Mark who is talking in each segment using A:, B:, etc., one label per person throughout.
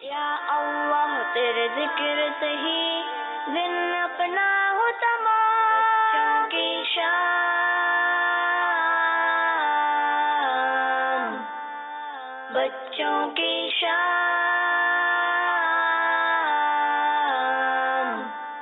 A: یا اللہ تیرے ذکر سے ہی دن اپنا ہو تمام کی شان، بچوں کی شان۔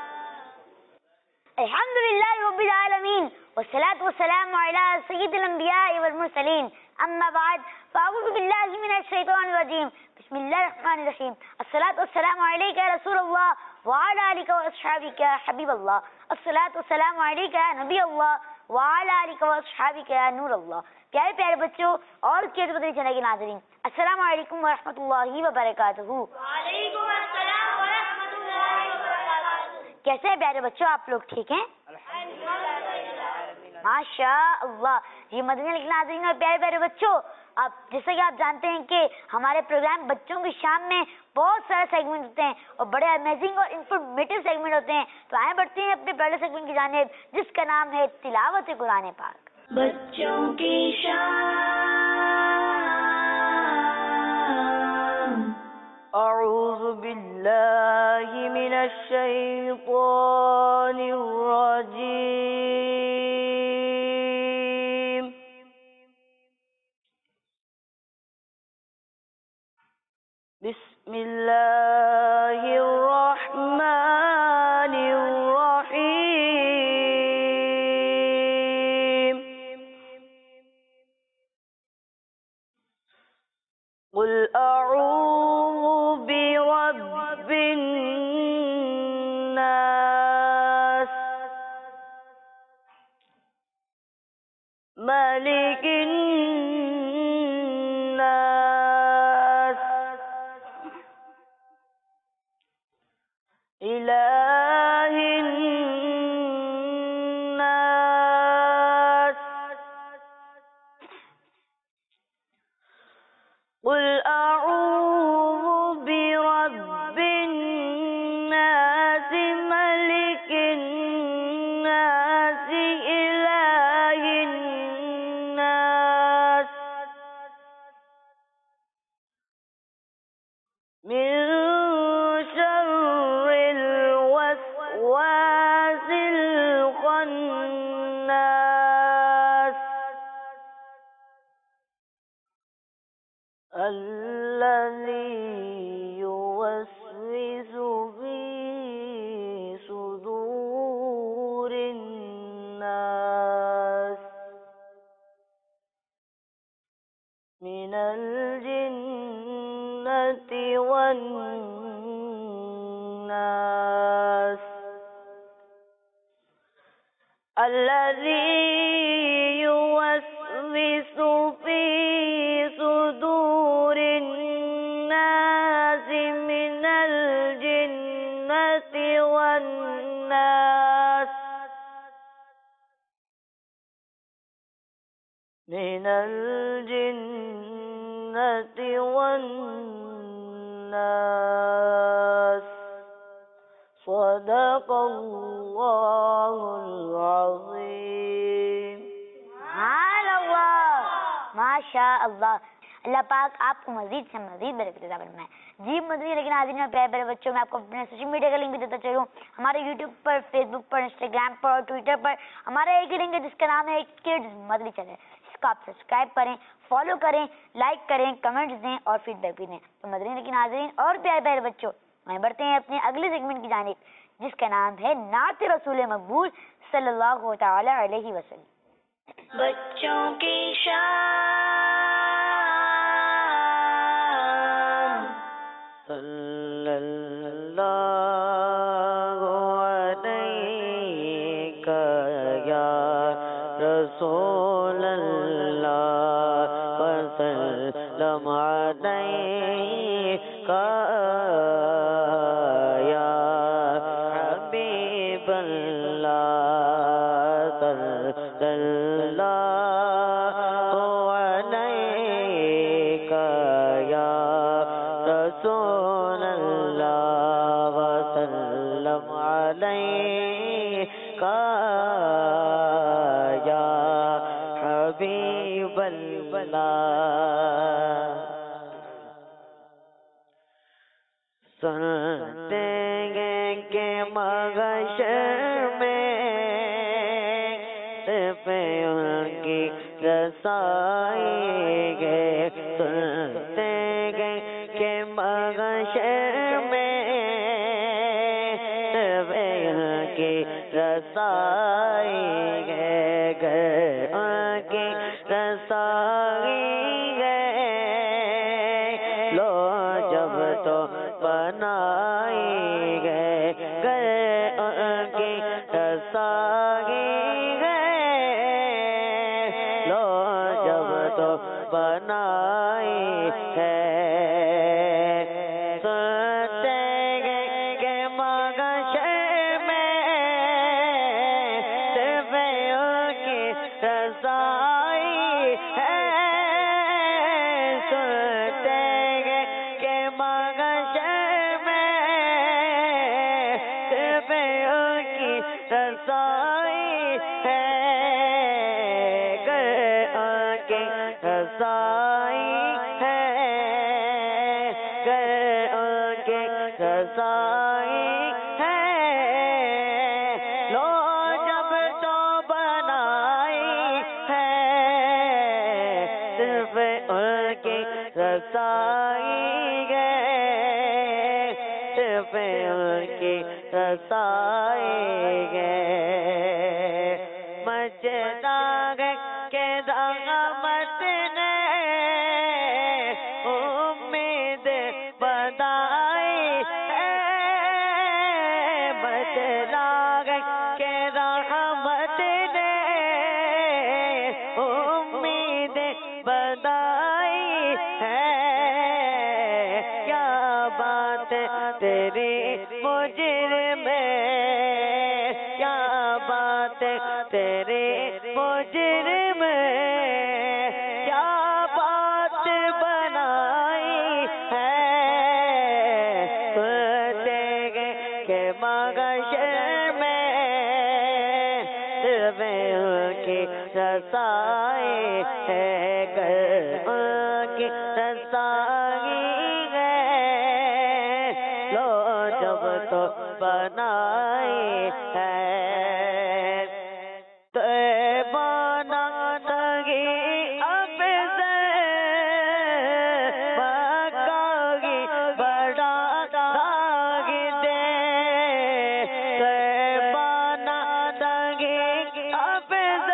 B: الحمدللہ رب العالمین والصلاة والسلام علی سید الانبیاء والمرسلین، اما بعد فاعوذ باللہ من الشیطان الرجیم، بسم اللہ الرحمن الرحیم۔ الصلاة والسلام علیکہ یا رسول اللہ وعلی آلکہ واصحابکہ یا حبیب اللہ، الصلاة والسلام علیکہ یا نبی اللہ وعلی آلکہ واصحابکہ یا نور اللہ۔ پیارے پیارے بچوں اور قیادت مدنی چینل کے ناظرین، السلام علیکم ورحمۃ اللہ وبرکاتہ۔
A: وعلیکم السلام ورحمۃ اللہ وبرکاتہ۔
B: کیسے ہیں پیارے بچوں، آپ لوگ ٹھیک ہیں؟ ماشاء اللہ۔ یہ مدنی چینل کے ناظرین اور پیارے پیارے بچوں، اب جیسا کہ آپ جانتے ہیں کہ ہمارے پروگرام بچوں کی شام میں بہت سارے سیگمنٹ ہوتے ہیں اور بڑے امیزنگ اور انفارمیٹیو سیگمنٹ ہوتے ہیں، تو آئیں بڑھتے ہیں اپنے پہلے سیگمنٹ کی جانب جس کا نام ہے تلاوت قرآن پاک۔
A: بچوں کی شان۔
C: اعوذ باللہ من الشیطان الرجیم، بسم اللہ الرحمن الرحیم، قل اعوذ برب الناس، ملک الناس، الہ الناس، قل اعوذ برب الناس، ملک الناس، الہ الناس، من شر الوسواس الخناس، الذي يوسوس في صدور الناس من الجنة والناس، الذي يوسوس في صدور الناس من الجنة والناس، من الجنة والناس، صدق اللہ العظیم۔
B: سبحان اللہ، ماشاء اللہ۔ اللہ پاک آپ کو مزید سے مزید برکت عطا فرمائے۔ جی مدنی لیکن آدمی اور پیارے پیارے بچوں، میں آپ کو اپنے سوشل میڈیا کا لنک بھی دیتا چلوں۔ ہمارے یوٹیوب پر، فیس بک پر، انسٹاگرام پر اور ٹویٹر پر ہمارا ایک ہی لنک ہے جس کا نام ہے کڈز مدنی چینل۔ اس کو آپ سبسکرائب کریں، فالو کریں، لائک کریں، کمنٹس دیں اور فیڈ بیک بھی دیں۔ تو مدنی لیکن ناظرین اور پیارے پیارے بچوں، ہمیں بڑھتے ہیں اپنے اگلے سیگمنٹ کی جانب جس کا نام ہے نعت رسول مقبول صلی اللہ تعالی علیہ وسلم۔
A: بچوں کی شان۔
C: صلی اللہ علیہ یا رسول اللہ وسلم علیہ یا حبیب اللہ، صلی اللہ علیہ یا رسول اللہ وسلم علیہ یا حبیب اللہ۔ سنتے ہیں کہ محشر میں صرف ان کی رسائی ہے، سنتے ہیں کہ محشر میں صرف ان کی رسائی ہے، گر ان کی رسائی ہے، لو جب تو بنائی گئے گئے ان کی رسائی گئے، لو جب تو بنائی ہے، سنتے ہیں کہ محشر میں صرف ان کی رسائی ہے، سنتے ہیں کہ محشر میں صرف ان کی رسائی ہے، گر ان کی رسائی ہے، گر ان کی رسائی ہے، لو جب تو بنائی ہے، صرف ان کی رسائی ہے، صرف ان کی رسائی ہے، مجداغ کے رحمت نے امید بدائی ہے، مجداغ کے رحمت نے امید بدائی ہے، کیا بات تیری مجرم میں، کیا بات تیری مجرم میں، کیا بات بنائی ہے، سنتے ہیں کہ محشر میں صرف ان کی رسائی ہے، گر ان کی رسائی ہے، لو جب تو بنائی ہے، بنا سگی افضل مکہ کی بڑا داغ دے، بنا سگی افضل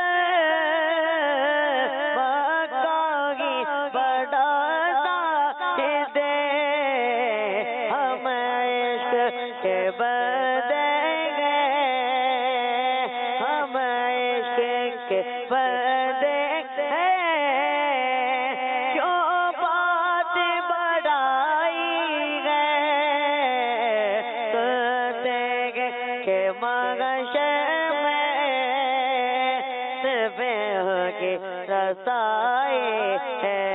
C: مکہ کی بڑا داغ دے، ہم عشق کے بندے گے، ہم عشق کے بندے ہیں، کیوں بات بڑھائی ہے، سنتے ہیں کہ محشر میں صرف ان کی رسائی ہے،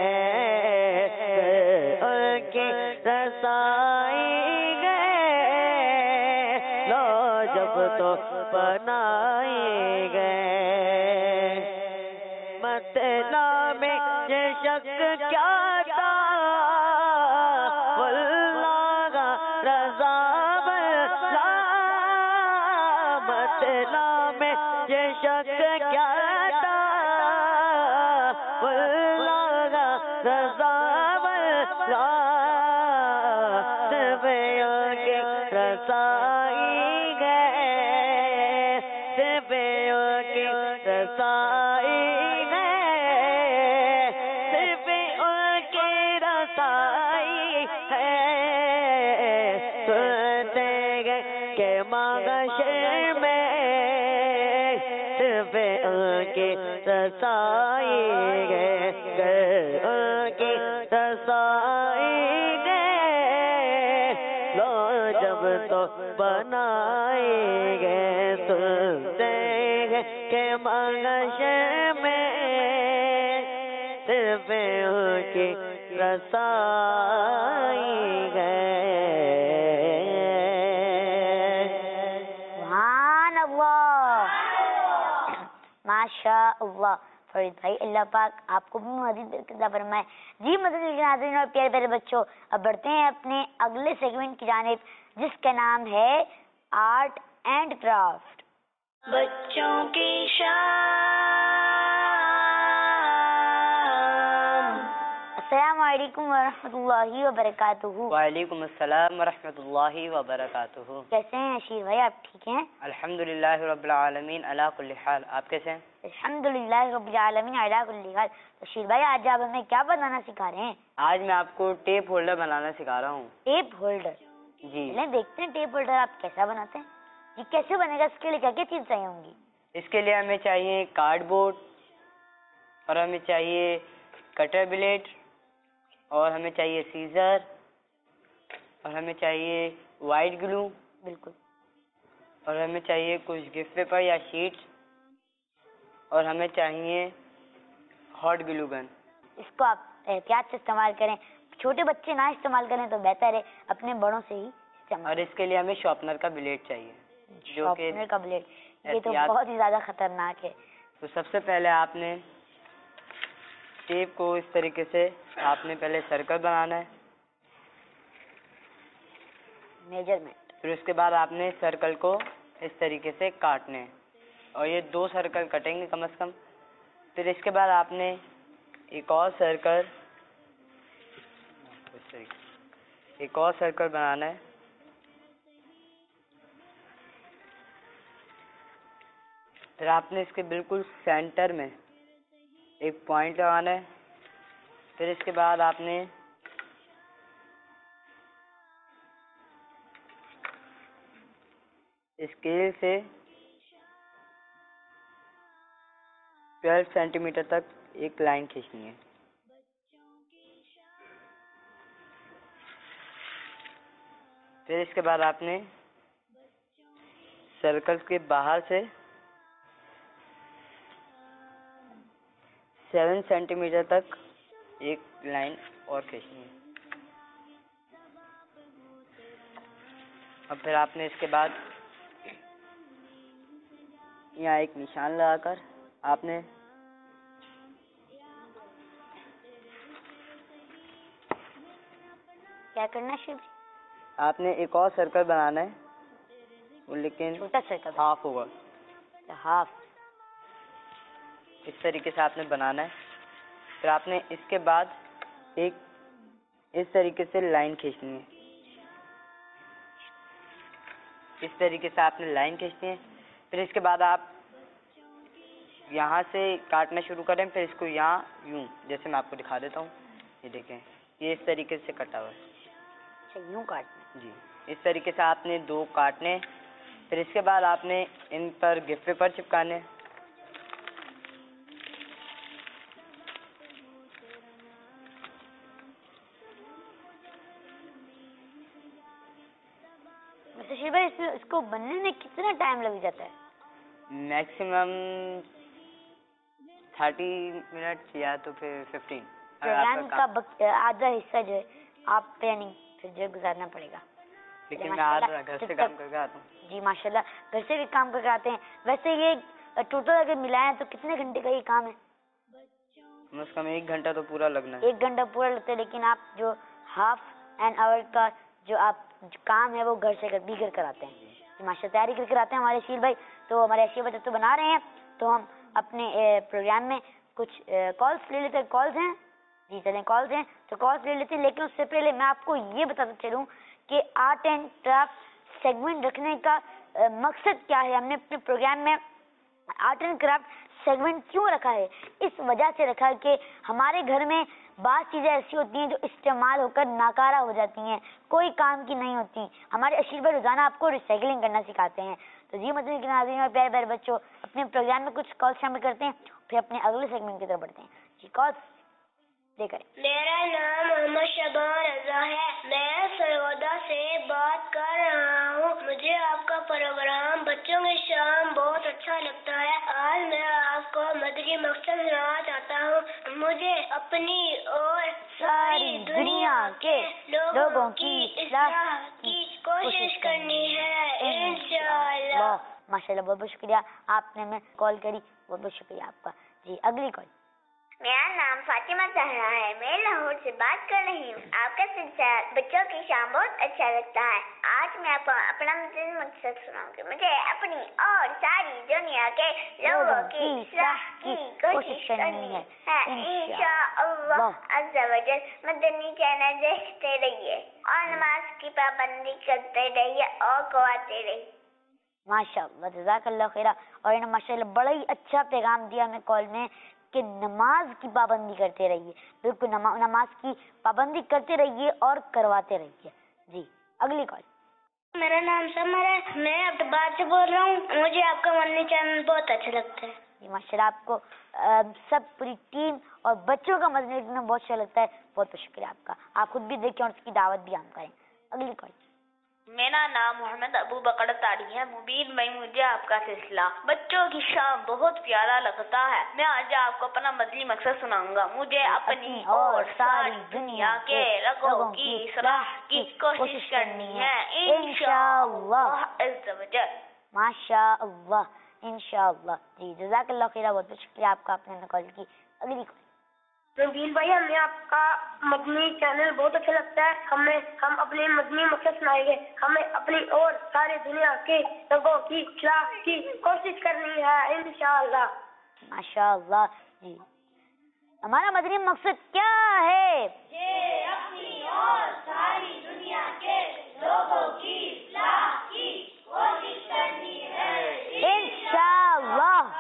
C: ان کی رسائی ہے، لو جب تو بنائی گئے، مطلع میں یہ شک کیا تھا، واللہ رضا بلا، مطلع میں یہ شک کیا تھا، واللہ رضا بلا، صرف ان کی رسائی ہے، صرف ان کی رسائی ہے، صرف ان کی رسائی ہے، سنتے ہیں کہ محشر میں صرف ان کی رسائی ہے، گر ان کی رسائی ہے، لو جب تو بنائی گئے، سنتے ہیں کہ محشر میں صرف ان کی رسائی ہے،
B: سبحان اللہ، ماشاء اللہ. فرید بھائی، اللہ پاک آپ کو بھی مزید برکت عطا فرمائے. جی مدنی کے ناظرین اور پیارے پیارے بچوں، اب بڑھتے ہیں اپنے اگلے سیگمنٹ کی جانب جس کا نام ہے آرٹ اینڈ کرافٹ.
A: بچوں کی شام.
B: السلام علیکم ورحمۃ اللہ وبرکاتہ.
C: وعلیکم السلام ورحمۃ اللہ وبرکاتہ.
B: کیسے ہیں اشیر بھائی؟ آپ ٹھیک ہیں؟
C: الحمد للہ رب العالمین علی کل حال. آپ کیسے ہیں؟
B: الحمد للہ رب العالمین علی کل حال. اشیر بھائی آج آپ ہمیں کیا بنانا سکھا رہے ہیں؟
C: آج میں آپ کو ٹیپ ہولڈر بنانا سکھا رہا ہوں.
B: Tape holder?
C: جی
B: چلیں دیکھتے ہیں ٹیپ ہولڈر آپ کیسا بناتے ہیں. جی کیسے بنے گا؟ اس کے لیے کیا کیا چیز چاہیے ہوں گی؟
C: اس کے لیے ہمیں چاہیے کارڈ بورڈ، اور ہمیں چاہیے کٹر بلیڈ، اور ہمیں چاہیے سیزر، اور ہمیں چاہیے وائٹ گلو،
B: بالکل،
C: اور ہمیں چاہیے کچھ گفٹ پیپر یا شیٹس، اور ہمیں چاہیے ہاٹ گلو گن.
B: اس کو آپ احتیاط سے استعمال کریں، چھوٹے بچے نہ استعمال کریں تو بہتر ہے، اپنے بڑوں سے ہی استعمال.
C: اور اس کے لیے ہمیں شارپنر کا بلیڈ چاہیے جو کہ
B: شارپنر کا بلیڈ، یہ تو
C: احتیاط.
B: بہت ہی زیادہ خطرناک ہے.
C: تو سب سے پہلے آپ نے ٹیپ کو اس طریقے سے آپ نے پہلے سرکل بنانا ہے،
B: میجرمنٹ.
C: پھر اس کے بعد آپ نے سرکل کو اس طریقے سے کاٹنے ہیں، اور یہ 2 سرکل کٹیں گے کم از کم. پھر اس کے بعد آپ نے ایک اور سرکل بنانا ہے. پھر آپ نے اس کے بالکل سینٹر میں ایک پوائنٹ لگانا ہے. پھر اس کے بعد آپ نے اسکیل سے 12 سینٹی میٹر تک ایک لائن کھینچنی ہے. پھر اس کے بعد آپ نے سرکل کے باہر سے 7 سینٹی میٹر تک ایک لائن اور کھینچنی ہے. اور پھر آپ نے اس کے بعد یہاں ایک نشان لگا کر آپ نے
B: کیا کرنا ہے شیو جی؟
C: آپ نے ایک اور سرکل بنانا ہے، لیکن
B: چھوٹا سرکل،
C: ہاف ہوگا.
B: ہاف.
C: اس طریقے سے آپ نے بنانا ہے. پھر آپ نے اس کے بعد ایک اس طریقے سے لائن کھینچنی ہے. اس طریقے سے آپ نے لائن کھینچنی ہے. پھر اس کے بعد آپ یہاں سے کاٹنا شروع کریں. پھر اس کو یہاں یوں، جیسے میں آپ کو دکھا دیتا ہوں، یہ دیکھیں یہ اس طریقے سے کٹا ہوا ہے.
B: اچھا یوں کاٹنا؟
C: جی اس طریقے سے آپ نے 2 کاٹنے. پھر اس کے بعد آپ نے ان پر گفٹ پیپر چپکانے.
B: شیو بھائی اس کو بننے میں کتنا ٹائم لگ جاتا ہے؟
C: میکسیمم 30 منٹ یا تو پھر 15.
B: پروگرام کا آدھا حصہ جو ہے آپ پہ یعنی پھر جو گزارنا پڑے گا.
C: لیکن میں گھر سے کام کر کے آتا ہوں.
B: جی ماشاء اللہ، گھر سے بھی کام کر کے آتے ہیں. ویسے یہ ٹوٹل اگر ملائیں تو کتنے گھنٹے کا یہ کام ہے؟
C: کم از کم 1 گھنٹہ تو پورا لگنا ہے.
B: 1 گھنٹہ پورا لگتا ہے، لیکن آپ جو ہاف این آور کا جو آپ کام ہے وہ گھر سے بھی کر آتے ہیں. ماشاء اللہ تیاری کر آتے ہیں ہمارے شیر بھائی. تو ہمارے اشیر بھائی تو بنا رہے ہیں، تو ہم اپنے پروگرام میں کچھ کالس لے لیتے ہیں. کالز ہیں؟ جی چلیں کالز ہیں تو کالز لے لیتے ہیں. لیکن اس سے پہلے میں آپ کو یہ بتاتا چلوں کہ آرٹ اینڈ کرافٹ سیگمنٹ رکھنے کا مقصد کیا ہے. ہم نے اپنے پروگرام میں آرٹ اینڈ کرافٹ سیگمنٹ کیوں رکھا ہے؟ اس وجہ سے رکھا ہے کہ ہمارے گھر میں بعض چیزیں ایسی ہوتی ہیں جو استعمال ہو کر ناکارہ ہو جاتی ہیں، کوئی کام کی نہیں ہوتی. ہمارے اشیر بھائی روزانہ آپ کو ریسائکلنگ کرنا سکھاتے ہیں. تو جی مدنی کے ناظرین اور پیارے پیارے بچوں، اپنے پروگرام میں کچھ کال شامل کرتے ہیں، پھر اپنے اگلے سیگمنٹ کی طرف بڑھتے ہیں. جی کال لے کر.
A: میرا نام محمد شبان رضا ہے. میں سرگودا سے بات کر رہا ہوں. مجھے آپ کا پروگرام بچوں کی شام بہت اچھا لگتا ہے. آج میں آپ کو مدنی مقصد سنانا چاہتا ہوں. مجھے اپنی اور ساری دنیا کے لوگوں کی اصلاح کی کوشش کرنی ہے انشاءاللہ.
B: ماشاء اللہ بہت بہت شکریہ، آپ نے ہمیں کال کری، بہت بہت شکریہ آپ کا. جی اگلی کال.
A: میرا نام فاطمہ زہرا ہے. میں لاہور سے بات کر رہی ہوں. آپ کا سلسلہ بچوں کی شان بہت اچھا لگتا ہے. آج میں آپ کو اپنا مقصد سناؤں گی. مجھے اپنی اور ساری دنیا کے لوگوں کی اصلاح کی کوشش کرنی ہے. انشاءاللہ عز و جل. مدنی چینل دیکھتے رہیے اور نماز کی پابندی کرتے رہیے اور قواتے رہیے.
B: ماشاء اللہ جزاک اللہ خیرہ. اور انہوں نے ماشاء اللہ بڑا ہی اچھا پیغام دیا ہمیں کال میں کہ نماز کی پابندی کرتے رہیے. بالکل نماز کی پابندی کرتے رہیے اور کرواتے رہیے. جی اگلی کال.
A: میرا نام سمر ہے. میں عبدالباد سے بول رہا ہوں. مجھے آپ کا مدنی چینل بہت اچھا لگتا ہے.
B: جی ماشاء اللہ آپ کو سب پوری ٹیم اور بچوں کا مدنی چینل بہت اچھا لگتا ہے. بہت بہت شکریہ آپ کا. آپ خود بھی دیکھیں اور اس کی دعوت بھی ہم کریں. اگلی کال.
D: میرا نام محمد ابو بکر تاری ہے. مبین بھائی مجھے آپ کا سلسلہ بچوں کی شان بہت پیارا لگتا ہے. میں آج آپ کو اپنا مدنی مقصد سناؤں گا. مجھے اپنی اور ساری دنیا کے لوگوں کی اصلاح کی کوشش کرنی ہے انشاءاللہ عز و جل.
B: ماشاء اللہ انشاءاللہ. جی جزاک اللہ خیرہ. بہت بہت شکریہ آپ کا آپ نے کال کی. اگلی کال.
A: رنگین بھائی ہمیں آپ کا مدنی چینل بہت اچھا لگتا ہے. ہم اپنے مدنی مقصد سنائیں گے. ہمیں اپنی اور سارے دنیا کے لوگوں کی اصلاح کی کوشش کرنی ہے انشاءاللہ.
B: ماشاء اللہ. جی ہمارا مدنی مقصد کیا ہے؟
A: اپنی اور ساری دنیا کے لوگوں کی اصلاح کی کوشش کرنی ہے
B: انشاءاللہ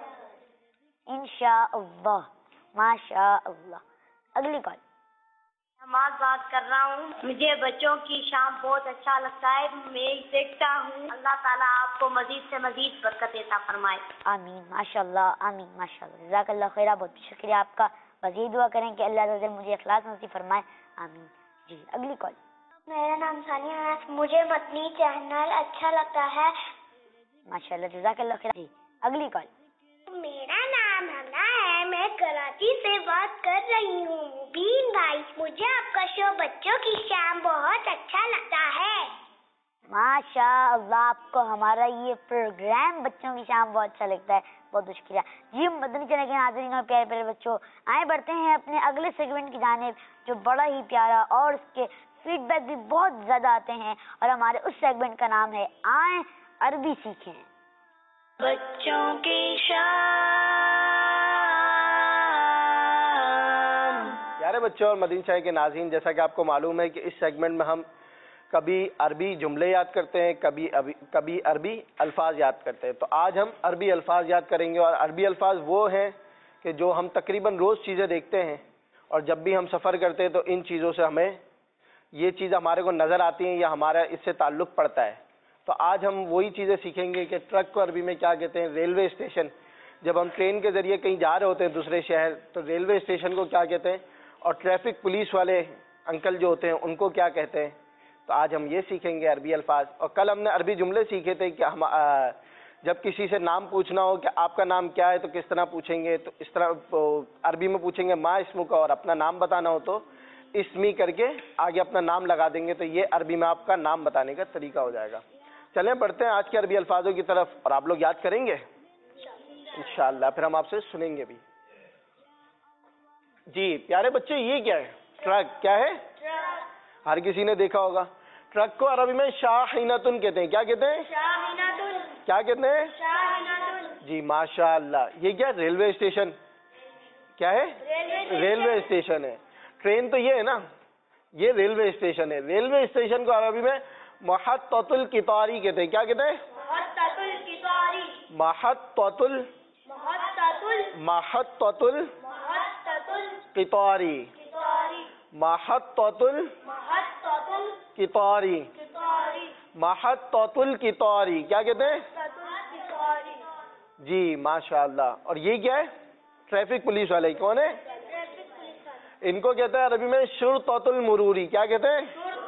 B: انشاءاللہ. ماشاء اللہ. اگلی کال.
A: نماز بات کر رہا ہوں. مجھے بچوں کی شان بہت اچھا لگتا ہے. میں دیکھتا ہوں. اللہ تعالیٰ آپ کو مزید سے مزید برکت عطا فرمائے.
B: آمین. ماشاء اللہ آمین. ماشاء اللہ جزاک اللہ خیرہ. بہت شکریہ آپ کا. بس یہی دعا کریں کہ اللہ تعالیٰ مجھے اخلاص نصیب فرمائے. آمین. جی اگلی کال.
A: میرا نام ثانیہ ہے. مجھے مدنی چینل اچھا لگتا ہے.
B: ماشاء اللہ جزاک اللہ خیرہ. جی اگلی کال.
A: میرا نام حمنا ہے. میں کراچی سے بات کر رہی ہوں. مبین بھائی مجھے آپ کا شو بچوں کی شان بہت اچھا لگتا ہے.
B: ماشاء اللہ آپ کو ہمارا یہ پروگرام بچوں کی شان بہت اچھا لگتا ہے. بہت بہت شکریہ. جی مدنی چینل کے ناظرین اور پیارے پیارے بچوں آئے بڑھتے ہیں اپنے اگلے سیگمنٹ کی جانب جو بڑا ہی پیارا اور اس کے فیڈ بیک بھی بہت زیادہ آتے ہیں. اور ہمارے اس سیگمنٹ کا نام ہے آئیں عربی سیکھیں.
A: بچوں کی شان.
E: پیارے بچوں اور مدنی چینل کے ناظرین جیسا کہ آپ کو معلوم ہے کہ اس سیگمنٹ میں ہم کبھی عربی جملے یاد کرتے ہیں کبھی عربی الفاظ یاد کرتے ہیں. تو آج ہم عربی الفاظ یاد کریں گے. اور عربی الفاظ وہ ہیں کہ جو ہم تقریباً روز چیزیں دیکھتے ہیں اور جب بھی ہم سفر کرتے ہیں تو ان چیزوں سے ہمیں یہ چیز ہمارے کو نظر آتی ہیں یا ہمارا اس سے تعلق پڑتا ہے. تو آج ہم وہی چیزیں سیکھیں گے کہ ٹرک کو عربی میں کیا کہتے ہیں. ریلوے اسٹیشن جب ہم ٹرین کے ذریعے کہیں جا رہے ہوتے ہیں دوسرے شہر تو ریلوے اسٹیشن کو کیا کہتے ہیں. اور ٹریفک پولیس والے انکل جو ہوتے ہیں ان کو کیا کہتے ہیں. تو آج ہم یہ سیکھیں گے عربی الفاظ. اور کل ہم نے عربی جملے سیکھے تھے کہ ہم جب کسی سے نام پوچھنا ہو کہ آپ کا نام کیا ہے تو کس طرح پوچھیں گے. تو اس طرح عربی میں پوچھیں گے ما اسمو کا. اور اپنا نام بتانا ہو تو اسمی کر کے آگے اپنا نام لگا دیں گے. تو یہ عربی میں آپ کا نام بتانے کا طریقہ ہو جائے گا. چلیں بڑھتے ہیں آج کے عربی الفاظوں کی طرف. اور آپ لوگ یاد کریں گے انشاءاللہ. پھر ہم آپ سے سنیں گے بھی. جی پیارے بچے یہ کیا ہے؟ ٹرک. کیا ہے؟ ہر کسی نے دیکھا ہوگا. ٹرک کو عربی میں شاحنتن کہتے ہیں. کیا کہتے ہیں؟ کیا کہتے ہیں؟ جی ماشاء اللہ. یہ کیا ریلوے اسٹیشن کیا ہے؟ ریلوے اسٹیشن ہے. ٹرین تو یہ ہے نا, یہ ریلوے اسٹیشن ہے. ریلوے اسٹیشن کو عربی میں محطۃ القطاری کہتے ہیں. کیا کہتے ہیں؟ محطۃ القطاری. محطۃ القطاری. محطۃ القطاری. کیا کہتے ہیں؟ جی ماشاء اللہ. اور یہ کیا ہے؟ ٹریفک پولیس والے. کون ہے؟ ان کو کہتے ہیں عربی میں شرطۃ المروری. کیا کہتے ہیں؟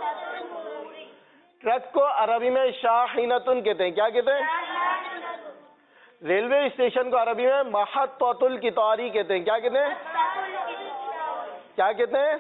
E: ٹرک کو عربی میں شاحنتن کہتے ہیں. کیا کہتے ہیں؟ ریلوے اسٹیشن کو عربی میں محطۃ القطاری کہتے ہیں. کیا کہتے ہیں؟ کیا کہتے ہیں؟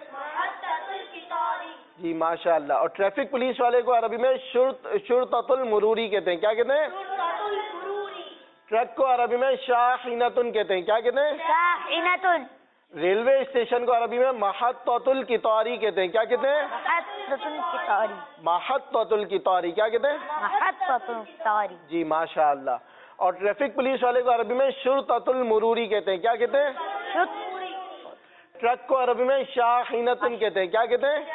E: جی ماشاء اللہ. اور ٹریفک پولیس والے کو عربی میں شرطۃ المروری کہتے ہیں. کیا کہتے ہیں؟ ट्रक को अरबी में शाहीनतुन कहते हैं, क्या कहते हैं?
B: शाहीनतुन।
E: रेलवे स्टेशन को अरबी में महत्ततुल कितारी कहते हैं, क्या कहते हैं?
B: महत्ततुल कितारी।
E: महत्ततुल कितारी, क्या कहते हैं?
B: महत्ततुल कितारी।
E: जी माशा अल्लाह। और ट्रैफिक पुलिस वाले को अरबी में शुरततुल मुरूरी कहते हैं, क्या कहते हैं? ट्रक को अरबी में शाहीनतुन कहते हैं, क्या कहते हैं?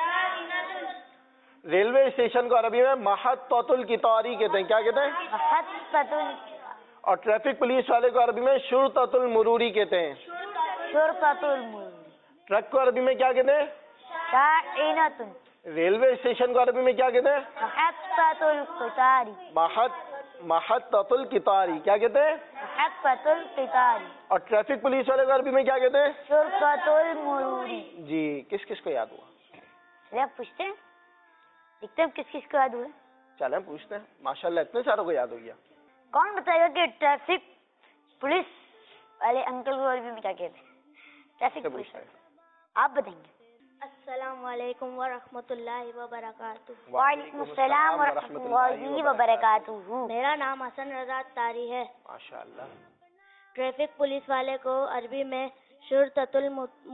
E: रेलवे स्टेशन को अरबी में महत्ततुल कितारी कहते हैं, क्या कहते हैं?
B: महत्ततुल।
E: और ट्रैफिक पुलिस वाले को अरबी में शुरततुल मुरूरी कहते हैं।
B: शुरततुल मुरूरी।
E: ट्रक को अरबी में क्या कहते हैं?
B: शाहीनतुन।
E: रेलवे स्टेशन को अरबी में क्या कहते हैं?
B: महत्ततुल कितारी।
E: महत्ततुल कितारी, क्या कहते हैं?
B: महत्ततुल कितारी।
E: और ट्रैफिक पुलिस वाले को अरबी में क्या कहते हैं?
B: शुरततुल मुरूरी।
E: जी, किस किस को याद हुआ?
B: चलिए आप पूछते हैं, देखते हैं किस किस को याद हुआ।
E: चलें पूछते हैं। माशाल्लाह इतने सारों को याद हो गया।
B: कौन बताएगा कि ट्रैफिक पुलिस वाले अंकल को अरबी में क्या कहते हैं? ट्रैफिक
E: से
B: पुलिस
E: पूछते हैं।
B: आप बताएंगे।
A: अस्सलाम वालेकुम व रहमतुल्लाहि व बरकातुहू।
B: वालेकुम अस्सलाम व रहमतुल्लाहि व बरकातुहू।
A: मेरा नाम हसन रजा तारी है।
E: माशाल्लाह।
A: ट्रैफिक पुलिस वाले को अरबी में शुरततुल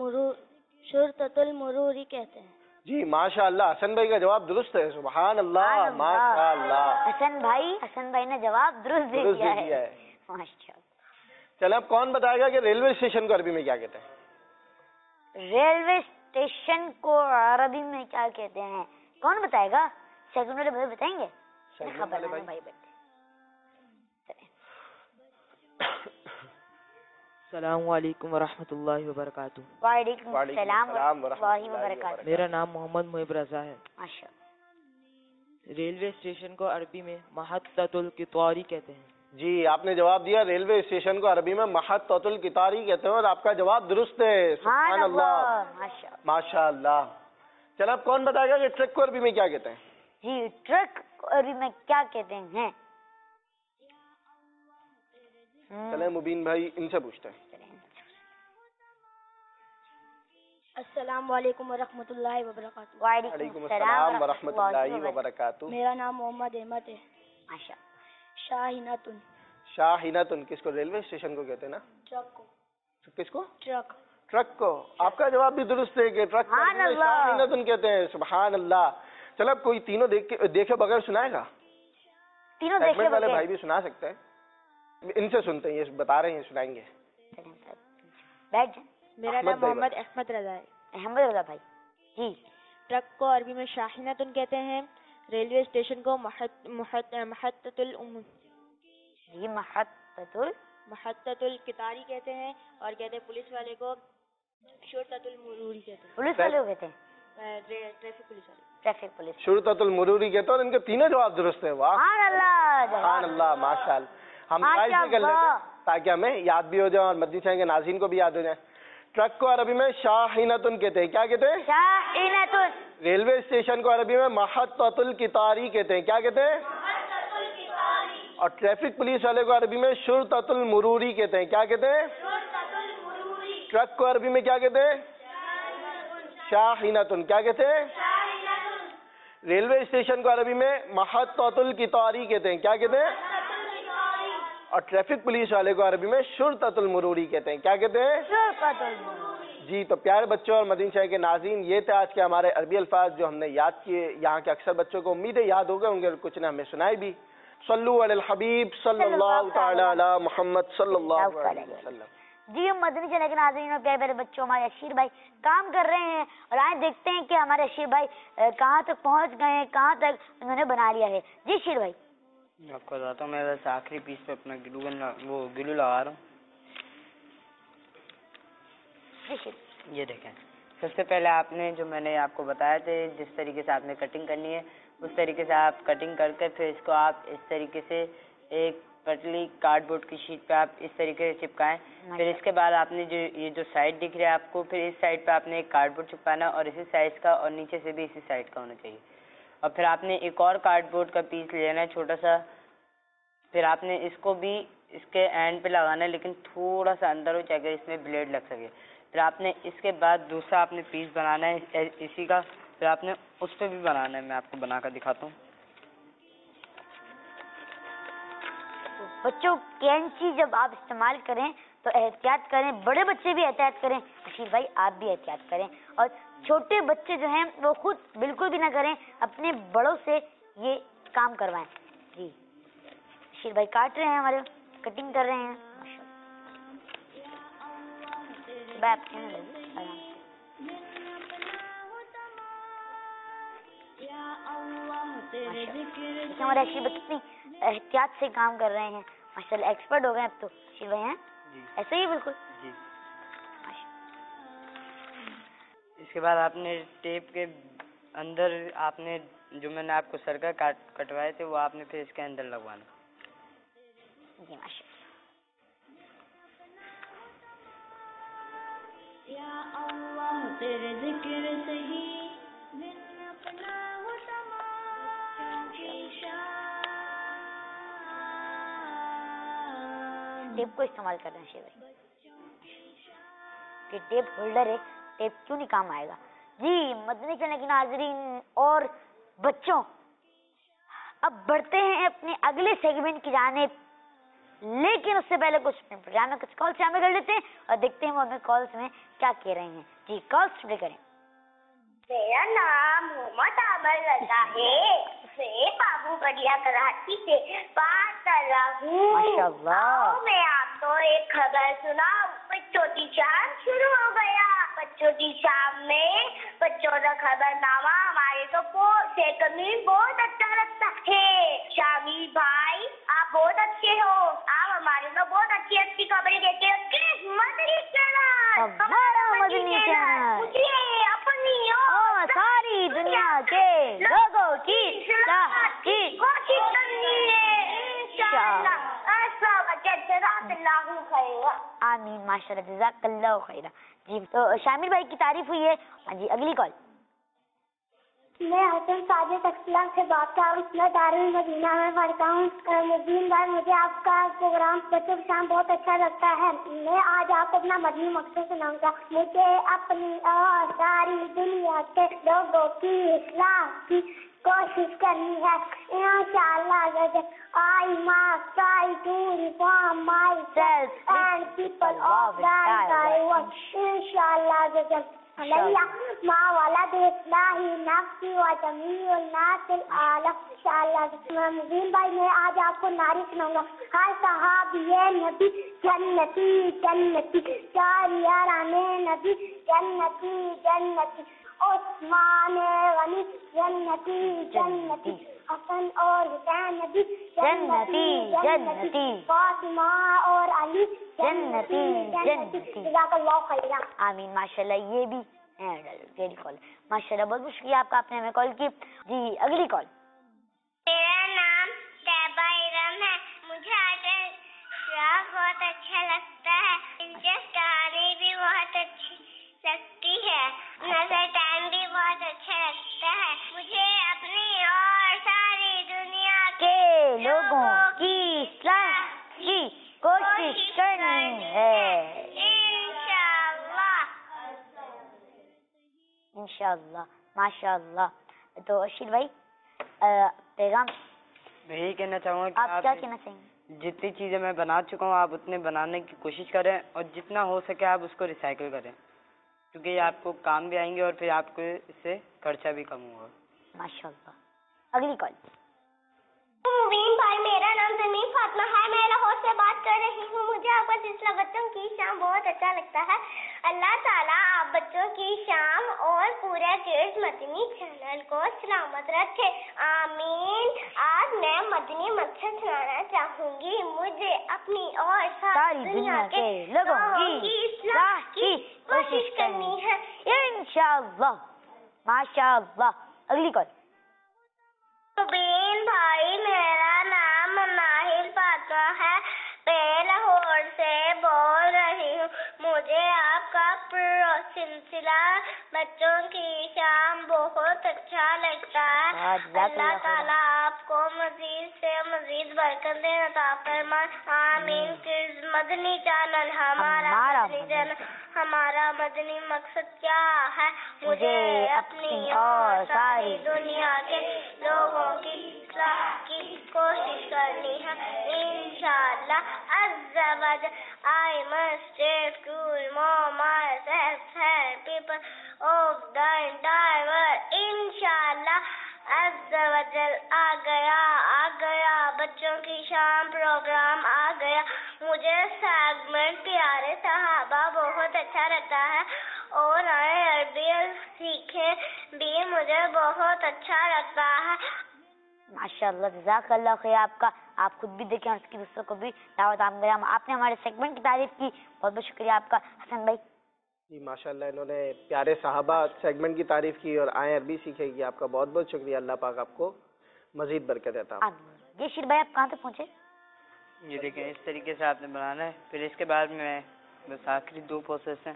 A: मुरूरी कहते हैं।
E: जी माशाल्लाह, हसन भाई का जवाब दुरुस्त है। सुभान अल्लाह, माशाल्लाह।
B: हसन भाई ने जवाब दुरुस्त दे दिया है। माशाल्लाह।
E: चले अब कौन बताएगा कि रेलवे स्टेशन को अरबी में क्या कहते हैं?
B: रेलवे स्टेशन को अरबी में क्या कहते हैं? कौन बताएगा? सेकंड वाले भाई बताएंगे?
E: सेकंड वाले भाई।
F: अस्सलामु अलैकुम व रहमतुल्लाहि व बरकातुहू।
B: वालेकुम अस्सलाम व रहमतुल्लाहि व बरकातुहू।
F: मेरा नाम मोहम्मद मुहिब रजा है।
B: माशाल्लाह।
F: रेलवे स्टेशन को अरबी में महत्ततुल कितारी कहते हैं।
E: जी आपने जवाब दिया, रेलवे स्टेशन को अरबी में महत्ततुल कितारी कहते हैं और आपका जवाब दुरुस्त है। सुभान अल्लाह, माशाल्लाह। चलो अब कौन बताएगा कि ट्रक को अरबी में क्या कहते हैं?
B: जी ट्रक अरबी में क्या कहते हैं?
E: चले मुबीन भाई इनसे पूछते हैं।
A: अस्सलाम वालेकुम व रहमतुल्लाहि व बरकातुहू।
E: वालेकुम अस्सलाम व रहमतुल्लाहि व बरकातुहू।
A: मेरा नाम मोहम्मद अहमद है।
B: माशाल्लाह।
A: शाहीनतुन।
E: शाहीनतुन किसको? रेलवे स्टेशन को कहते हैं ना।
A: ट्रक को।
E: किसको?
A: ट्रक।
E: ट्रक को। आपका जवाब भी दुरुस्त है कि ट्रक को शाहीनतुन कहते हैं। सुभान अल्लाह। चलो अब कोई तीनों देखे बगैर सुनाएगा?
B: तीनों देखे
E: वाले भाई भी सुना सकते हैं। इनसे सुनते हैं, ये बता रहे हैं, सुनाएंगे।
B: बैठ।
G: मेरा नाम मोहम्मद अहमद रजा है।
B: अहमद रजा भाई जी।
G: ट्रक को अरबी में शाहीनतुन कहते हैं। रेलवे स्टेशन को महत्ततुल कितारी कहते हैं और कहते हैं पुलिस वाले को शुरततुल मुरूरी कहते हैं।
B: पुलिस वाले को कहते हैं?
G: ट्रैफिक पुलिस वाले।
B: Traffic police.
E: शुरततुल मुरूरी कहते हैं और इनके तीनों जवाब दुरुस्त है। वाह सुभान अल्लाह, माशाअल्लाह। हम ट्राई कर लेते हैं ताकि हमें याद भी हो जाए और मदनी साहब के नाज़रीन को भी याद हो जाए। ट्रक को अरबी में शाहीनतुन कहते हैं, क्या कहते हैं?
B: शाहीनतुन।
E: रेलवे स्टेशन को अरबी में महत्ततुल कितारी कहते हैं, क्या कहते हैं? और ट्रैफिक पुलिस वाले को अरबी में शुरततुल मुरूरी कहते हैं, क्या कहते हैं? ट्रक को अरबी में क्या कहते हैं? शाहीनतुन। क्या कहते हैं? रेलवे स्टेशन को अरबी में महत्ततुल कितारी कहते हैं, क्या कहते हैं? और ट्रैफिक पुलिस वाले को अरबी में शुरततुल मुरूरी कहते हैं, क्या कहते हैं?
B: शुरततुल मुरूरी।
E: जी तो प्यारे बच्चों और मदीन शहर के नाज़रीन, ये थे आज के हमारे अरबी अल्फाज जो हमने याद किए। यहाँ के अक्सर बच्चों को उम्मीद है याद हो गए होंगे और कुछ ने हमें सुनाई भी। सल्लु अलल हबीब सल्लल्लाहु तआला अला मुहम्मद सल्लल्लाहु अलैहि वसल्लम।
B: जी हम मदनी चैनल के नाज़रीन और प्यारे प्यारे बच्चों, हमारे अशीर भाई काम कर रहे हैं और आज देखते हैं कि हमारे अशीर भाई कहाँ तक पहुँच गए हैं, कहाँ तक उन्होंने बना लिया है। जी अशीर भाई।
C: मैं आपको बताता हूँ, मैं वैसे आखिरी पीस पे अपना ग्लू लगा रहा हूँ। ये देखें, सबसे पहले आपने जो मैंने आपको बताया थे जिस तरीके से आपने कटिंग करनी है उस तरीके से आप कटिंग करके फिर इसको आप इस तरीके से एक पतली कार्डबोर्ड की शीट पे आप इस तरीके से चिपकाएं। फिर इसके बाद आपने जो ये जो साइड दिख रहा है आपको, फिर इस साइड पे आपने एक कार्डबोर्ड चिपकाना और इसी साइज का और नीचे से भी इसी साइड का होना चाहिए। और फिर आपने एक और कार्डबोर्ड का पीस लेना है छोटा सा, फिर आपने इसको भी इसके एंड पे लगाना है लेकिन थोड़ा सा अंदर हो जाए इसमें ब्लेड लग सके। फिर आपने इसके बाद दूसरा आपने पीस बनाना है इसी का, फिर आपने उस पर भी बनाना है। मैं आपको बना कर दिखाता हूँ।
B: تو بچوں کینچی جب آپ استعمال کریں تو احتیاط کریں, بڑے بچے بھی احتیاط کریں, اشیر بھائی آپ بھی احتیاط کریں, اور چھوٹے بچے جو ہیں وہ خود بالکل بھی نہ کریں, اپنے بڑوں سے یہ کام کروائیں. جی اشیر بھائی کاٹ رہے ہیں, ہمارے کٹنگ کر رہے ہیں. ہمارے اشیر بھائی کتنی احتیاط سے کام کر رہے ہیں, ماشاء اللہ ایکسپرٹ ہو گئے اب تو اشیر بھائی ہیں. ایسے ہی بالکل.
C: جی. اس کے بعد آپ نے ٹیپ کے اندر آپ نے جو میں نے آپ کو سرکہ کٹوائے تھے وہ آپ نے پھر اس کے اندر لگوانا.
B: جی ماشاء ٹیپ کو استعمال کر رہے ہیں شیر بھائی کہ ٹیپ ہولڈر ہے, ٹیپ کیوں نہیں کام آئے گا. جی مدنی چینل کے ناظرین اور بچوں, اب بڑھتے ہیں اپنے اگلے سیگمنٹ کی جانب, لیکن اس سے پہلے کچھ کال شامل کر لیتے ہیں اور دیکھتے ہیں وہ اپنے کالس میں کیا کہہ رہے ہیں. جی کالس پلے کریں.
A: میرا نام محمد عامر رضا ہے, میں بابو بڑیا کراچی سے بات کر رہا ہوں.
B: ماشاءاللہ.
A: میں آپ کو ایک خبر سناؤں. بچوں کی شام شروع ہو گیا. بچوں کی شام میں بچوں کا خبر نامہ ہمارے تو بہت اچھا لگتا ہے. شامی بھائی آپ بہت اچھے ہو, آپ ہمارے تو بہت اچھی اچھی خبریں دیتے ہو. مدنی چینل
B: ہمارا مدنی چینل
A: مجھے اپنی
B: اور ساری دنیا کے لوگوں کی اصلاح کی
A: کوشش کرنی ہے انشاءاللہ. جزاک اللہ خیر.
B: آمین ماشاء اللہ جزاک اللہ خیر. جی تو شامل بھائی کی تعریف ہوئی ہے. ہاں جی اگلی کال.
A: میں حسن ساجد اختلاف سے بات کر رہا ہوں. میں دارالمدینہ میں پڑھتا ہوں. مدین بھائی مجھے آپ کا پروگرام بچوں کے ساتھ بہت اچھا لگتا ہے. میں آج آپ کو اپنا مدنی مقصد سناؤں گا. مجھے اپنی اور ساری دنیا کے لوگوں کی اصلاح کی کوشش کرنی ہے انشاءاللہ. I must try to reform myself and people of the entire world. انشاءاللہ. ماں والا اصلاحی نفسی و جمیع الناس العالم. انشاءاللہ. میں مبین بھائی میں آج آپ کو نعرے سناؤں گا. ہر صحابی نبی جنتی جنتی, چار یاران نبی جنتی جنتی, عثمان غنی جنتی جنتی, حسن اور حسین نبی
B: جنتی جنتی,
A: فاطمہ اور علی جنتی جنتی. جزاک اللہ خیرا.
B: آمین ماشاء اللہ. یہ بھی ٹیلی کال ماشاء اللہ. بہت بہت شکریہ آپ کا, آپ نے ہمیں کال کی. جی اگلی کال.
A: میرا نام طیبہ ارم ہے. مجھے آج بہت اچھا لگتا ہے. دلچسپ کہانی بھی بہت اچھی لگتی ہے. نظر ٹائم بھی بہت اچھا لگتا ہے. مجھے اپنی اور ساری دنیا
B: کے لوگوں کی اصلاح کی کوشش کرنی ہے انشاءاللہ. ماشاء اللہ. تو اشیر بھائی پیغام
C: میں یہی کہنا چاہوں گا کہ
B: آپ کیا کہنا چاہیں گے؟
C: جتنی چیزیں میں بنا چکا ہوں آپ اتنے بنانے کی کوشش کریں, اور جتنا ہو سکے آپ اس کو ریسائیکل کریں, کیونکہ یہ آپ کو کام بھی آئیں گے اور پھر آپ کو اس سے خرچہ بھی کم ہوگا.
B: ماشاء اللہ. اگلی کال.
A: مبین بھائی میرا نام زمین فاطمہ ہے. میں لاہور سے بات کر رہی ہوں. مجھے آپ کا سلسلہ بچوں کی شام بہت اچھا لگتا ہے. اللہ تعالیٰ آپ بچوں کی شام اور پورے کیڈز مدنی چینل کو سلامت رکھے. آمین. آج میں مدنی مقصد سنانا چاہوں گی. مجھے اپنی اور
B: ساری دنیا کے لوگوں کی اصلاح کی کوشش کرنی
A: ہے
B: انشاءاللہ. ماشاء اللہ. اگلی کال.
A: مبین بھائی میرا نام ناہل فاطمہ ہے. میں لاہور سے بول رہی ہوں. مجھے آپ کا سلسلہ بچوں کی شام بہت اچھا لگتا ہے. اللہ تعالیٰ آپ کو مزید سے مزید برکت عطا فرمائے. آمین. مدنی چینل ہمارا مدنی چینل ہمارا مدنی مقصد کیا ہے؟ مجھے اپنی اور ساری دنیا کے لوگوں کی اصلاح کی کوشش کرنی ہے انشاءاللہ. Inshallah, Azza wa Jal. I must save school, more myself, help people of the entire world. Inshallah, Azza wa Jal. आ गया बच्चों की शाम प्रोग्राम आ गया. मुझे सेगमेंट प्यारे सहाबा बहुत अच्छा लगता है और आए अरबी सीखे भी मुझे बहुत अच्छा लगता है.
B: माशाअल्लाह, जज़ाकल्लाह खैर. आपका आप खुद भी देखें और उसकी दूसरों को भी दावत आम करें. आपने हमारे सेगमेंट की तारीफ की, बहुत बहुत शुक्रिया आपका. हसन भाई
E: जी माशाल्लाह, इन्होंने प्यारे साहबा सेगमेंट की तारीफ की और आए अरबी सीखेगी. आपका बहुत बहुत शुक्रिया. अल्लाह पाक आपको मजीद बरकत देता.
B: ये शीर भाई आप कहाँ तक पहुँचे?
C: ये देखें, इस तरीके से आपने बनाना है. फिर इसके बाद में बस आखिरी 2 प्रोसेस हैं.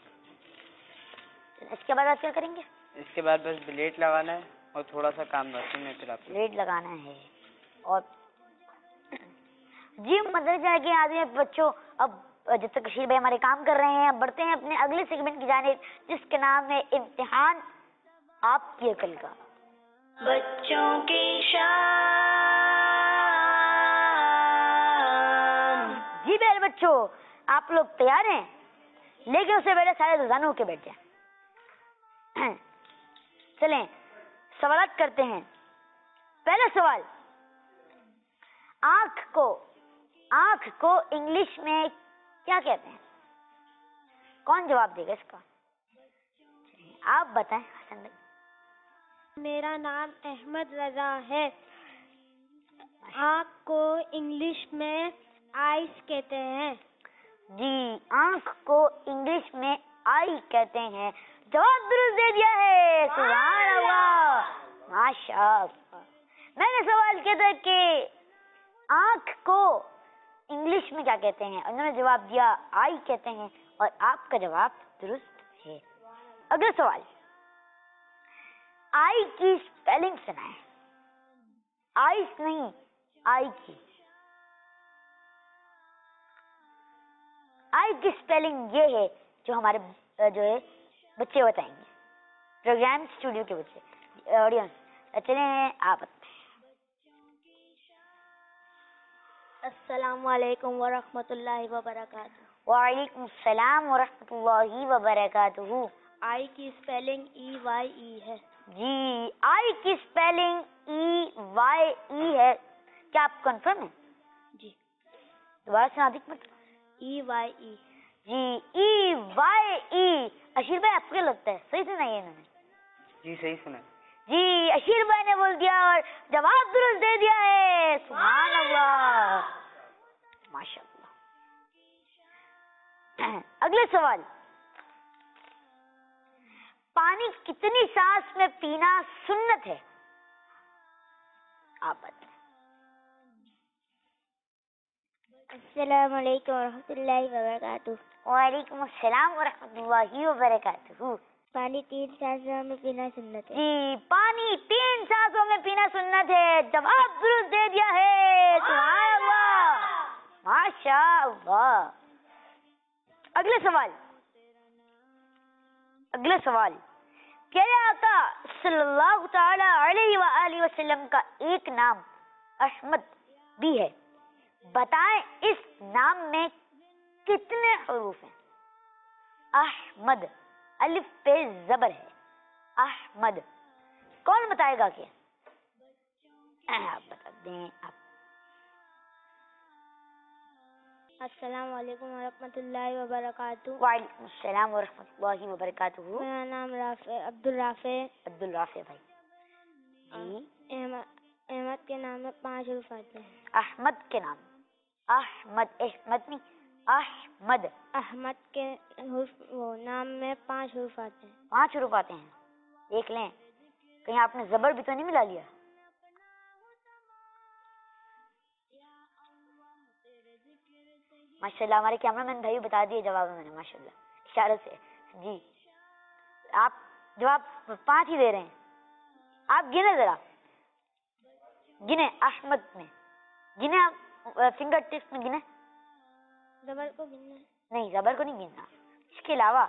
B: इसके बाद आप क्या करेंगे?
C: इसके बाद बस ब्लेड लगाना है और थोड़ा सा काम बाकी में फिर आपको
B: ब्लेड लगाना है. और जी मदरसा के आदमी बच्चों, अब जब तक शीर भाई हमारे काम कर रहे हैं, अब बढ़ते हैं अपने अगले सेगमेंट की जानिब, जिसके नाम है इम्तिहान आपकी अकल का.
A: बच्चों की शान.
B: जी मेरे बच्चों, आप लोग तैयार हैं? लेकिन उससे पहले सारे रुझान होके बैठ जाए. चलें सवाल करते हैं. पहला सवाल, आँख को इंग्लिश में क्या कहते हैं? कौन जवाब देगा इसका? आप बताएं हसन भाई.
G: मेरा नाम अहमद रजा है. आँख को इंग्लिश में आइस कहते हैं.
B: जी, आँख को इंग्लिश में आई कहते हैं. जवाब दुरुस्त दे दिया है. सुभान अल्लाह, माशाअल्लाह. मैंने सवाल किया था कि आँख को इंग्लिश में क्या कहते हैं, उन्होंने जवाब दिया आई कहते हैं, और आपका जवाब दुरुस्त है. अगला सवाल, आई की स्पेलिंग सुनाएं. आइस नहीं, आई की. आई की स्पेलिंग ये है जो हमारे जो है बच्चे बताएंगे, प्रोग्राम स्टूडियो के बच्चे, ऑडियंस. चले आप.
G: अस्सलामुअलैकुम वरहमतुल्लाहि वबरकातुहू.
B: वालेकुम सलाम वरहमतुल्लाहि वबरकातुहू.
G: आई की स्पेलिंग EYE है.
B: जी, आई की स्पेलिंग EYE है. क्या आप कंफर्म है?
G: जी.
B: दोबारा सुना दी मत.
G: EYE.
B: जी, EYE. अशीर भाई आपको क्या लगता है, सही सुना ये इन्होंने?
C: जी सही सुना.
B: जी, अशीर भाई ने बोल दिया और जवाब दुरुस्त दे दिया है. सुभान अल्लाह, माशाअल्लाह. अगले सवाल, पानी कितनी सांस में पीना सुन्नत है? आप बताएं.
G: अस्सलामुअलैकुम वरहमतुल्लाहि वबरकातुहू.
B: वालेकुम अस्सलाम वरहमतुल्लाहि वबरकातुहू.
G: पानी 3 सांसों में पीना सुन्नत है.
B: जी, पानी 3 सांसों में पीना सुन्नत है. जवाब दुरुस्त दे दिया है. सुभान अल्लाह, माशाअल्लाह. अगले सवाल, प्यारे आका सल्लल्लाहु ताला अलैहि व आलिहि वसल्लम का एक नाम अहमद भी है. बताएं इस नाम में कितने हरूफ हैं? अहमद, अलिफ पे जबर है. अहमद. कौन बताएगा? क्या आप बता दें. आप.
G: अस्सलामुअलैकुम वरहमतुल्लाहि वबरकातुहू.
B: वालेकुम अस्सलाम वरहमतुल्लाहि वबरकातुहू.
G: मेरा नाम अब्दुल राफे
B: भाई. जी,
G: अहमद के नाम में 5 हरूफ आते हैं.
B: अहमद के नाम, अहमद नहीं, अहमद.
G: अहमद के नाम में 5 हरूफ आते हैं.
B: 5 हरूफ आते हैं. देख लें कहीं आपने जबर भी तो नहीं मिला लिया. माशाल्लाह, हमारे कैमरामैन भाई बता दिए जवाब मैंने माशाल्लाह इशारे से. जी, आप जवाब 5 ही दे रहे हैं. आप गिने जरा, गिने अहमद में, गिने आप फिंगर टिप्स में गिने.
G: जबर को गिनना है?
B: नहीं, जबर को नहीं गिनना. इसके अलावा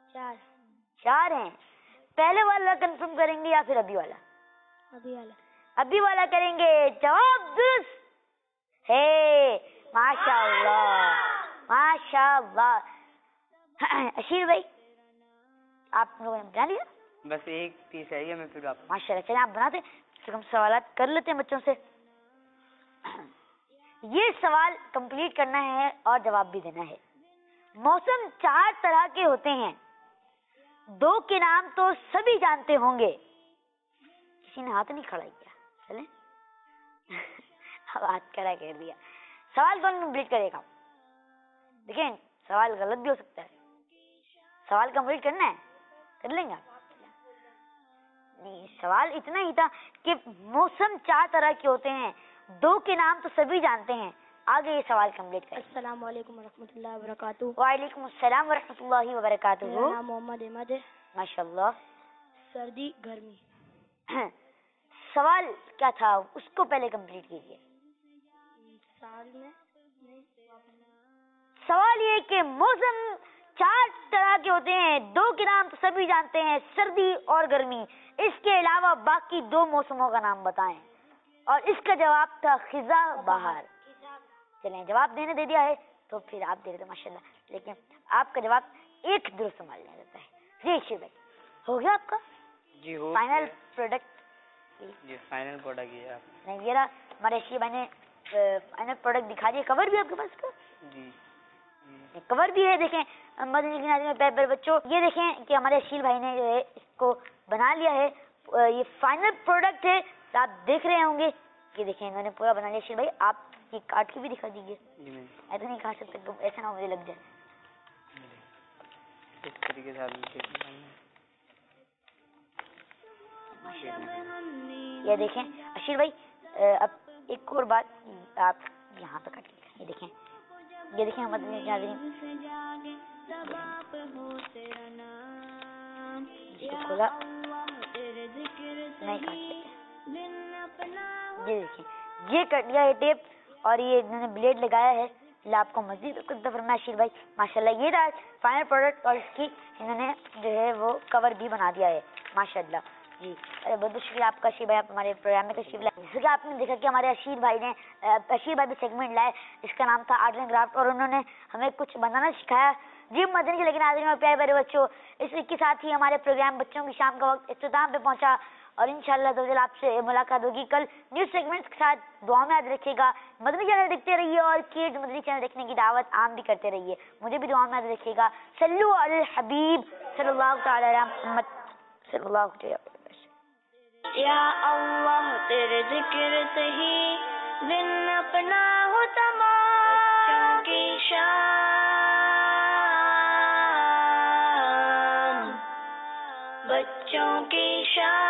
G: 4
B: हैं. पहले वाला कंफर्म करेंगे या फिर अभी वाला?
G: अभी वाला.
B: ابھی والا کریں گے جواب درست ہے. ماشاء اللہ ماشاء اللہ. اشیر بھائی آپ لوگوں نے بنا لیا؟
C: بس ایک پیس ہے یہ میں پھر آپ
B: ماشاء اللہ. چلیں آپ بناتے پھر ہم سوالات کر لیتے ہیں بچوں سے. یہ سوال کمپلیٹ کرنا ہے اور جواب بھی دینا ہے. موسم 4 طرح کے ہوتے ہیں. 2 کے نام تو سبھی جانتے ہوں گے. کسی نے ہاتھ نہیں کھڑا کیا؟ چلیں ہاتھ کھڑا کر دیا. سوال کون کمپلیٹ کرے گا؟ دیکھیں سوال غلط بھی ہو سکتا ہے. سوال کمپلیٹ کرنا ہے کر لیں گے آپ. نہیں سوال اتنا ہی تھا کہ موسم 4 طرح کے ہوتے ہیں. 2 کے نام تو سبھی جانتے ہیں. آگے یہ سوال کمپلیٹ کریں.
G: السلام علیکم ورحمۃ اللہ وبرکاتہ.
B: وعلیکم السلام ورحمۃ اللہ وبرکاتہ.
G: میرا نام محمد احمد ہے.
B: ماشاء اللہ.
G: سردی گرمی.
B: سوال کیا تھا اس کو پہلے کمپلیٹ کیجیے. سوال یہ کہ موسم 4 طرح کے ہوتے ہیں. 2 کے نام تو سبھی جانتے ہیں سردی اور گرمی. اس کے علاوہ باقی 2 موسموں کا نام بتائیں. اور اس کا جواب تھا خزاں بہار. چلیں جواب دینے دے دیا ہے تو پھر آپ دے دیتے ماشاء اللہ. لیکن آپ کا جواب ایک درست سنبھال لیا جاتا ہے. جی شیو بھائی ہو گیا آپ کا
C: جی ہو
B: فائنل پروڈکٹ؟
C: جی فائنل پروڈکٹ یہ آپ
B: نہیں یہ رہا ہمارے شیو بھائی نے فائنل پروڈکٹ دکھا دیا. کور بھی آپ کے پاس کا
C: جی
B: کور بھی ہے. دیکھیں مدنی کی ناظرین میں پیپر بچوں یہ دیکھیں کہ ہمارے اشیل بھائی نے جو ہے اس کو بنا لیا ہے. یہ فائنل پروڈکٹ ہے آپ دیکھ رہے ہوں گے. یہ دیکھیں انہوں نے پورا بنا لیا. اشیل بھائی آپ یہ کاٹ کے بھی دکھا دیجیے.
C: جی میں
B: ایسا نہیں کھا سکتے ایسا نہ مجھے لگ جائے.
C: اس طریقے سے آپ
B: یہ دیکھیں اشیر بھائی اب ایک اور بات آپ یہاں پہ کٹ کے یہ دیکھیں مدنی کی ناظرین کھولا نہیں کاٹ سکتے. یہ دیکھیں یہ کٹ گیا ہے ٹیپ اور یہ انہوں نے بلیڈ لگایا ہے. اللہ آپ کو مزید فرمائے اشیر بھائی ماشاء اللہ. یہ رہا فائنل پروڈکٹ اور اس کی انہوں نے جو ہے وہ کور بھی بنا دیا ہے ماشاء اللہ. جی بہت بہت شکریہ آپ کا اشیر بھائی. آپ ہمارے پروگرام میں تشریف لائے. جیسے کہ آپ نے دیکھا کہ ہمارے اشیر بھائی بھی سیگمنٹ لائے. اس کا نام تھا آرٹ اینڈ کرافٹ اور انہوں نے ہمیں کچھ بنانا سکھایا. جی مدنی کے لیکن ناظرین اور پیارے پیارے بچوں اس کے ساتھ ہی ہمارے پروگرام بچوں کی شام کا وقت اختتام پہ پہنچا اور انشاءاللہ تعالی آپ سے ملاقات ہوگی کل نیو سیگمنٹس کے ساتھ. دعا میں یاد رکھیے گا. مدنی چینل دیکھتے رہیے اور کڈز مدنی چینل دیکھنے کی دعوت عام بھی کرتے رہیے. مجھے بھی دعا میں یاد رکھیے گا. صلو علی الحبیب صلی اللہ تعالی علی محمد صلی اللہ علیہ وسلم.
A: یا اللہ تیرے ذکر سے ہی دن اپنا ہو تمام کی شان بچوں کی شان